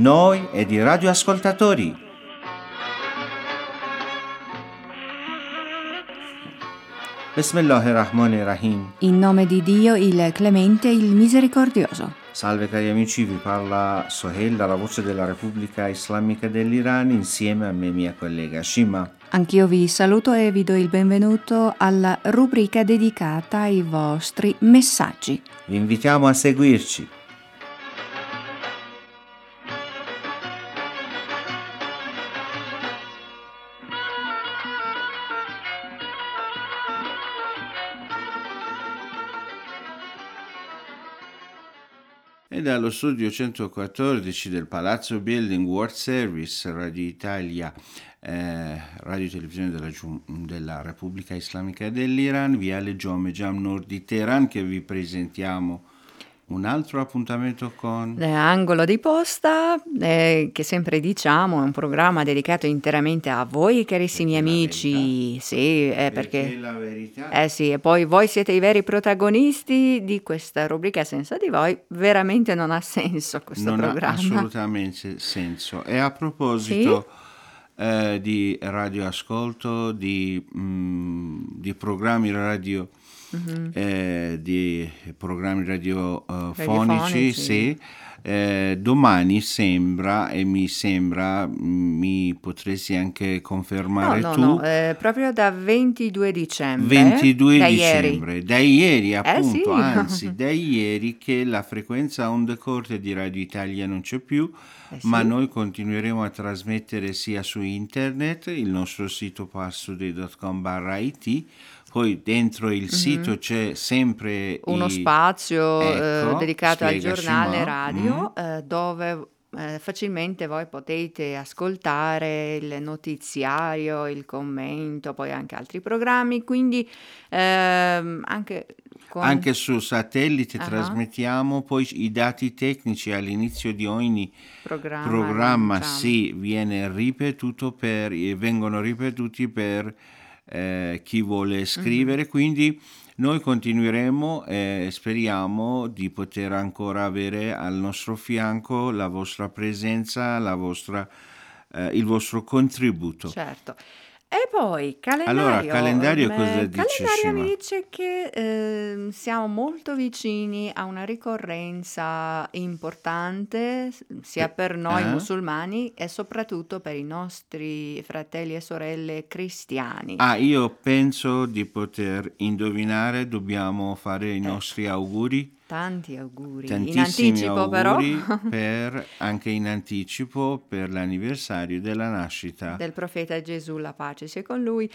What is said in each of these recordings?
noi ed i radioascoltatori. Bismillahirrahmanirrahim. In nome di Dio, il Clemente, il Misericordioso. Salve cari amici, vi parla Sohail dalla voce della Repubblica Islamica dell'Iran insieme a me e mia collega Shima. Anch'io vi saluto e vi do il benvenuto alla rubrica dedicata ai vostri messaggi. Vi invitiamo a seguirci. E dallo studio 114 del Palazzo Building World Service Radio Italia, radio televisione della Repubblica Islamica dell'Iran, via Legiome Jamnur di Teheran, che vi presentiamo un altro appuntamento con Angolo di Posta, che sempre diciamo è un programma dedicato interamente a voi carissimi amici. Sì, perché la verità. Sì, e poi voi siete i veri protagonisti di questa rubrica. Senza di voi veramente non ha senso questo programma. Non ha assolutamente senso. E a proposito di radioascolto, di programmi radio, di programmi radiofonici, sì. Domani mi potresti anche confermare No, proprio da 22 dicembre. 22 da dicembre, ieri. da ieri appunto, Sì. anzi da ieri che la frequenza onde corte di Radio Italia non c'è più, Sì. ma noi continueremo a trasmettere sia su internet, il nostro sito parstoday.com/it. Poi dentro il sito c'è sempre uno spazio dedicato al spiega, giornale Shima. radio, dove facilmente voi potete ascoltare il notiziario, il commento, poi anche altri programmi, quindi anche su satellite trasmettiamo, poi i dati tecnici all'inizio di ogni programma vengono ripetuti per chi vuole scrivere, quindi noi continueremo e speriamo di poter ancora avere al nostro fianco la vostra presenza, il vostro contributo. Certo. E poi calendario. Allora, calendario cosa dice? Calendario mi dice che siamo molto vicini a una ricorrenza importante sia per noi musulmani e soprattutto per i nostri fratelli e sorelle cristiani. Io penso di poter indovinare, dobbiamo fare i nostri auguri. Tanti auguri, tantissimi in anticipo auguri però. anche in anticipo per l'anniversario della nascita del profeta Gesù, la pace sia con lui.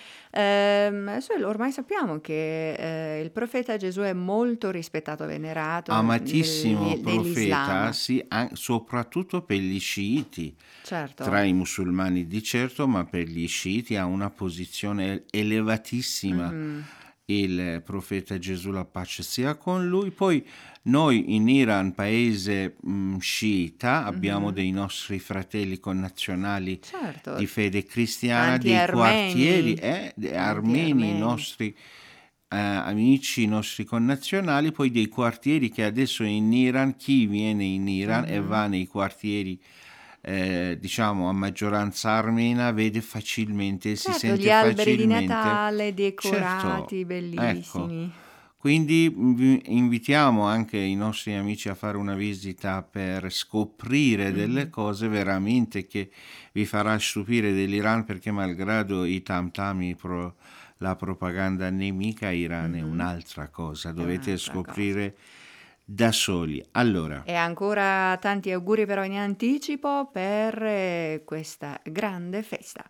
Ormai sappiamo che il profeta Gesù è molto rispettato e venerato, amatissimo profeta, nell'Islam. sì, soprattutto per gli sciiti, certo. Tra i musulmani di certo, ma per gli sciiti ha una posizione elevatissima. Il profeta Gesù, la pace sia con lui. Poi noi in Iran, paese sciita, abbiamo dei nostri fratelli connazionali di fede cristiana, tanti dei armeni. quartieri armeni, i nostri amici, i nostri connazionali, poi dei quartieri che adesso in Iran, chi viene in Iran e va nei quartieri diciamo a maggioranza armena vede facilmente, si sente gli alberi facilmente di Natale decorati, certo, bellissimi. Ecco. Quindi invitiamo anche i nostri amici a fare una visita per scoprire delle cose veramente che vi farà stupire dell'Iran, perché malgrado i tam tam, la propaganda nemica, Iran è un'altra cosa, dovete scoprire da soli. Allora, e ancora tanti auguri però in anticipo per questa grande festa.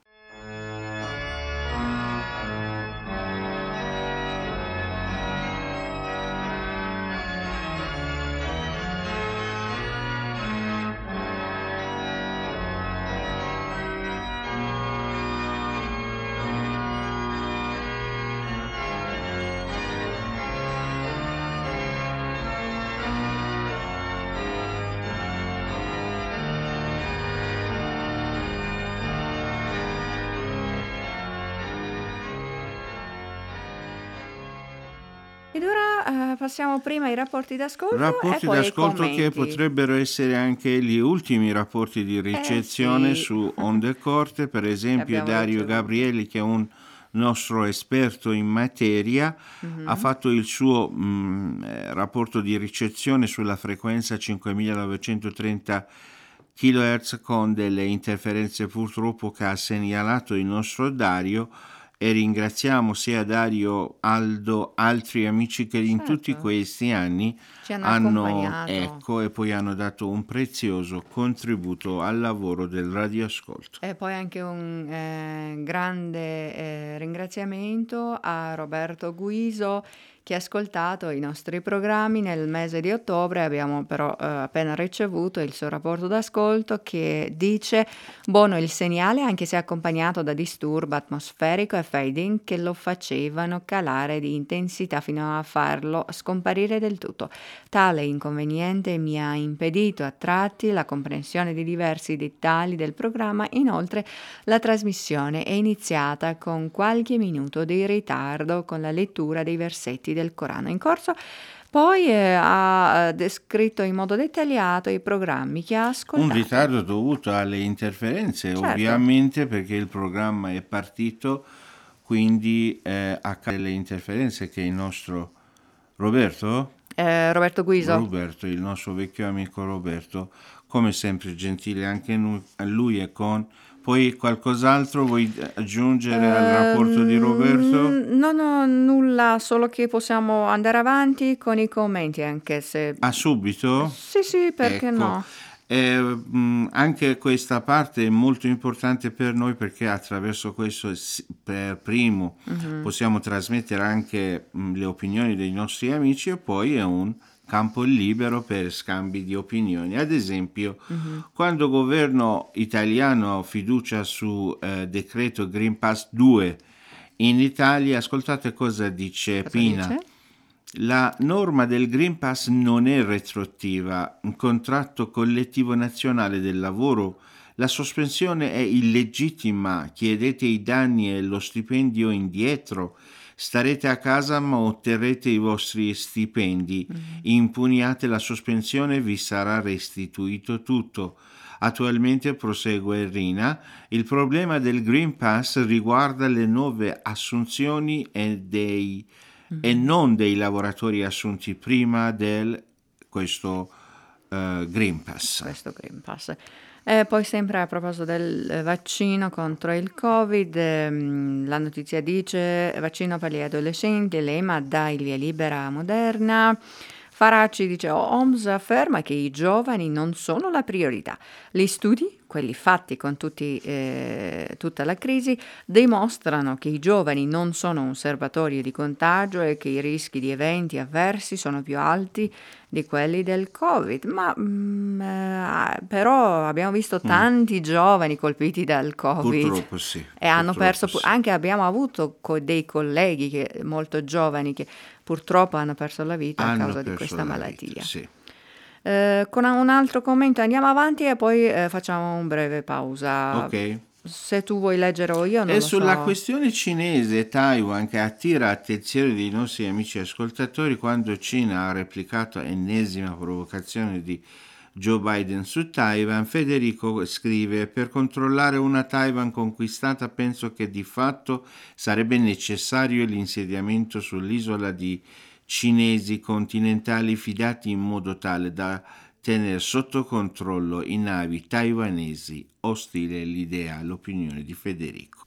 Ed ora passiamo prima ai rapporti d'ascolto e Rapporti poi ai d'ascolto che commenti. potrebbero essere anche gli ultimi rapporti di ricezione Sì, su onde corte, per che esempio abbiamo Dario ricevuto. Gabrielli, che è un nostro esperto in materia, ha Mhm. fatto il suo rapporto di ricezione sulla frequenza 5930 kHz con delle interferenze purtroppo che ha segnalato il nostro Dario, e ringraziamo sia Dario, Aldo, altri amici che in tutti Certo, questi anni ci hanno hanno, accompagnato. ecco, e poi hanno dato un prezioso contributo al lavoro del radioascolto. E poi anche un grande ringraziamento a Roberto Guiso che ha ascoltato i nostri programmi nel mese di ottobre. Abbiamo però appena ricevuto il suo rapporto d'ascolto che dice: buono il segnale anche se accompagnato da disturbo atmosferico e fading che lo facevano calare di intensità fino a farlo scomparire del tutto. Tale inconveniente mi ha impedito a tratti la comprensione di diversi dettagli del programma. Inoltre, la trasmissione è iniziata con qualche minuto di ritardo con la lettura dei versetti del Corano in corso. Poi ha descritto in modo dettagliato i programmi che ha Un ascoltato. ritardo dovuto alle interferenze, Certo, ovviamente, perché il programma è partito, quindi a causa delle interferenze che il nostro Roberto, Roberto Guiso. il nostro vecchio amico Roberto, come sempre gentile anche a lui e con... Poi qualcos'altro vuoi aggiungere al rapporto di Roberto? Non ho nulla, solo che possiamo andare avanti con i commenti, anche se... Ah, subito? Sì, sì, perché Ecco, no? anche questa parte è molto importante per noi perché attraverso questo, per primo, Mhm. possiamo trasmettere anche le opinioni dei nostri amici, e poi è un campo libero per scambi di opinioni. Ad esempio, Mhm. quando il governo italiano ha fiducia su decreto Green Pass 2 in Italia, ascoltate cosa dice Cosa Pina. dice? La norma del Green Pass non è retroattiva, un contratto collettivo nazionale del lavoro. La sospensione è illegittima, chiedete i danni e lo stipendio indietro, starete a casa ma otterrete i vostri stipendi, Mhm. impuniate la sospensione, vi sarà restituito tutto. Attualmente, prosegue Rina, il problema del Green Pass riguarda le nuove assunzioni e Mhm. non dei lavoratori assunti prima del questo Green Pass. Questo Green Pass. E poi sempre a proposito del vaccino contro il Covid, la notizia dice vaccino per gli adolescenti, l'EMA dà il via libera a Moderna. Faraci dice OMS afferma che i giovani non sono la priorità. Gli studi, quelli fatti con tutta la crisi, dimostrano che i giovani non sono un serbatoio di contagio e che i rischi di eventi avversi sono più alti di quelli del Covid, ma però abbiamo visto Mm, tanti giovani colpiti dal Covid purtroppo sì, e hanno perso, purtroppo sì. anche abbiamo avuto dei colleghi molto giovani che purtroppo hanno perso la vita a Hanno causa di perso questa la vita, malattia. sì. Con un altro commento andiamo avanti e poi facciamo un breve pausa. Ok. Se tu vuoi leggere o io, non E lo sulla so. questione cinese e Taiwan, che attira attenzione dei nostri amici ascoltatori, quando Cina ha replicato ennesima provocazione di Joe Biden su Taiwan, Federico scrive: per controllare una Taiwan conquistata penso che di fatto sarebbe necessario l'insediamento sull'isola di cinesi continentali fidati in modo tale da tenere sotto controllo i navi taiwanesi. Ostile l'idea, l'opinione di Federico.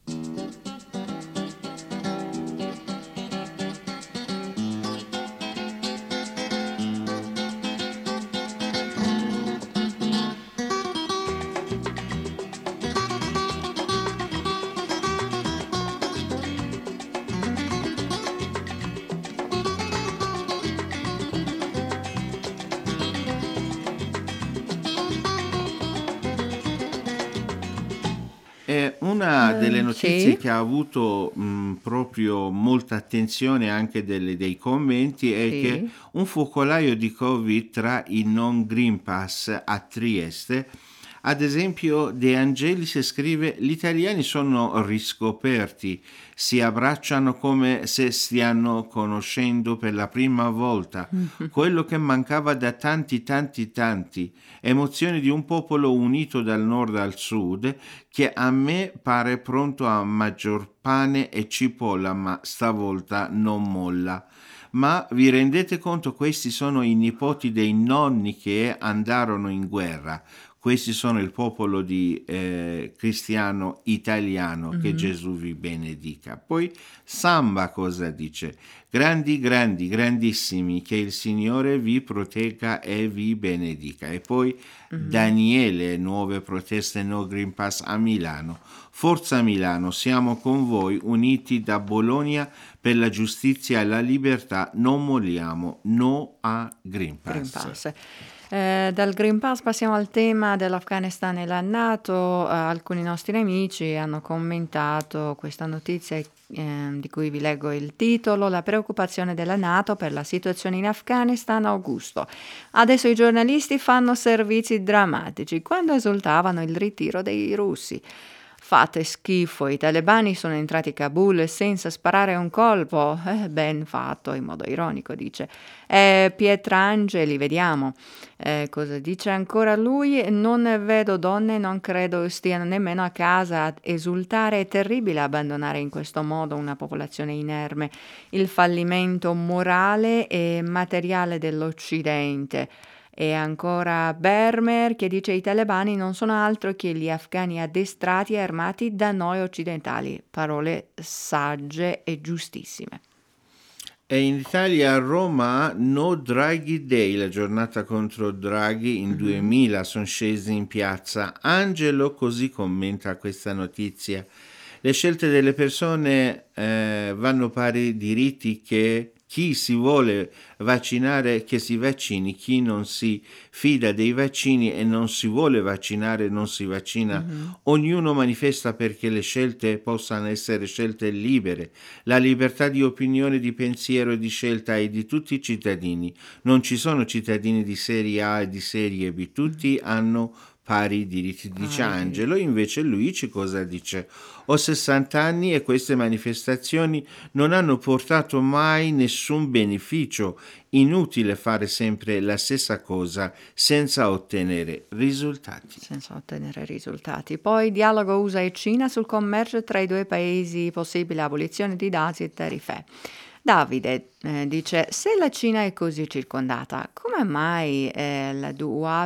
Una delle notizie Sì, che ha avuto proprio molta attenzione anche dei commenti è che sì. un focolaio di Covid tra i non Green Pass a Trieste Ad esempio De Angelis scrive: gli italiani sono riscoperti, si abbracciano come se stiano conoscendo per la prima volta, quello che mancava da tanti, emozioni di un popolo unito dal nord al sud, che a me pare pronto a maggior pane e cipolla, ma stavolta non molla. Ma vi rendete conto, questi sono i nipoti dei nonni che andarono in guerra. Questi sono il popolo di cristiano italiano, che Gesù vi benedica. Poi Samba cosa dice? Grandi, grandissimi, che il Signore vi protegga e vi benedica. E poi Daniele, nuove proteste no Green Pass a Milano. Forza Milano, siamo con voi, uniti da Bologna per la giustizia e la libertà, non molliamo, no a Green Pass. Green Pass. Dal Green Pass passiamo al tema dell'Afghanistan e la NATO. Alcuni nostri amici hanno commentato questa notizia di cui vi leggo il titolo: la preoccupazione della NATO per la situazione in Afghanistan. Augusto: adesso i giornalisti fanno servizi drammatici quando esultavano il ritiro dei russi. Fate schifo, i talebani sono entrati a Kabul senza sparare un colpo. Ben fatto, in modo ironico dice. Pietrangeli, vediamo. Cosa dice ancora lui? Non vedo donne, non credo stiano nemmeno a casa ad esultare. È terribile abbandonare in questo modo una popolazione inerme. Il fallimento morale e materiale dell'Occidente. E ancora Bermer che dice: i talebani non sono altro che gli afghani addestrati e armati da noi occidentali. Parole sagge e giustissime. E in Italia a Roma no Draghi Day, la giornata contro Draghi, in 2000 sono scesi in piazza. Angelo così commenta questa notizia: le scelte delle persone vanno pari diritti, che chi si vuole vaccinare che si vaccini, chi non si fida dei vaccini e non si vuole vaccinare non si vaccina. Ognuno manifesta perché le scelte possano essere scelte libere. La libertà di opinione, di pensiero e di scelta è di tutti i cittadini. Non ci sono cittadini di serie A e di serie B, tutti hanno pari diritti, dice Angelo. Invece Luigi cosa dice? Ho 60 anni e queste manifestazioni non hanno portato mai nessun beneficio. Inutile fare sempre la stessa cosa senza ottenere risultati. Poi dialogo USA e Cina sul commercio tra i due paesi, possibile abolizione di dazi e tariffe. Davide dice: se la Cina è così circondata, come mai la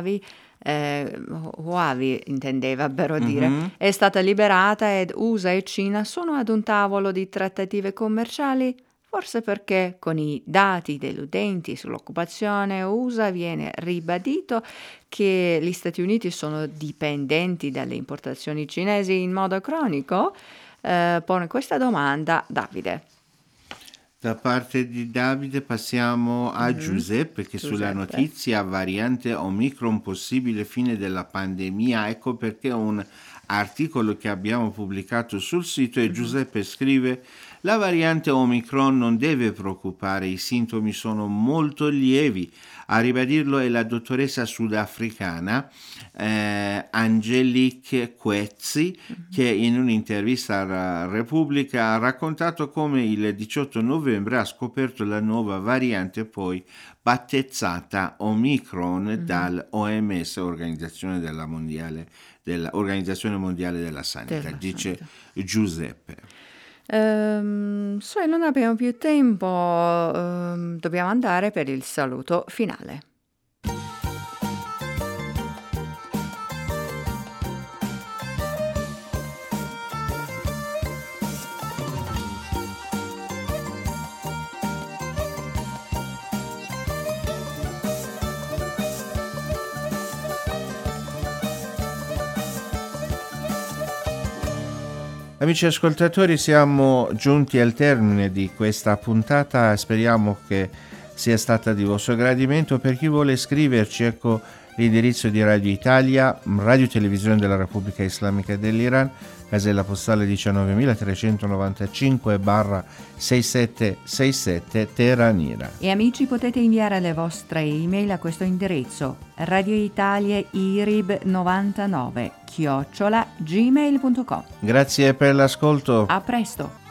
Huawei intendeva però dire, è stata liberata ed USA e Cina sono ad un tavolo di trattative commerciali? Forse perché con i dati degli utenti sull'occupazione USA viene ribadito che gli Stati Uniti sono dipendenti dalle importazioni cinesi in modo cronico? Pone questa domanda Davide. Da parte di Davide passiamo a Giuseppe, che sulla notizia variante Omicron, possibile fine della pandemia. Ecco perché un articolo che abbiamo pubblicato sul sito e Giuseppe scrive: la variante Omicron non deve preoccupare, i sintomi sono molto lievi. A ribadirlo è la dottoressa sudafricana Angelique Quezzi, che in un'intervista alla Repubblica ha raccontato come il 18 novembre ha scoperto la nuova variante, poi battezzata Omicron dall'OMS, Organizzazione Mondiale della Sanità, dice Giuseppe. Non abbiamo più tempo, dobbiamo andare per il saluto finale. Amici ascoltatori, siamo giunti al termine di questa puntata, speriamo che sia stata di vostro gradimento. Per chi vuole scriverci, ecco l'indirizzo di Radio Italia, Radio Televisione della Repubblica Islamica dell'Iran, casella postale 19.395/6767 Teranira. E amici, potete inviare le vostre email a questo indirizzo: radioitaliairib99@gmail.com. Grazie per l'ascolto. A presto!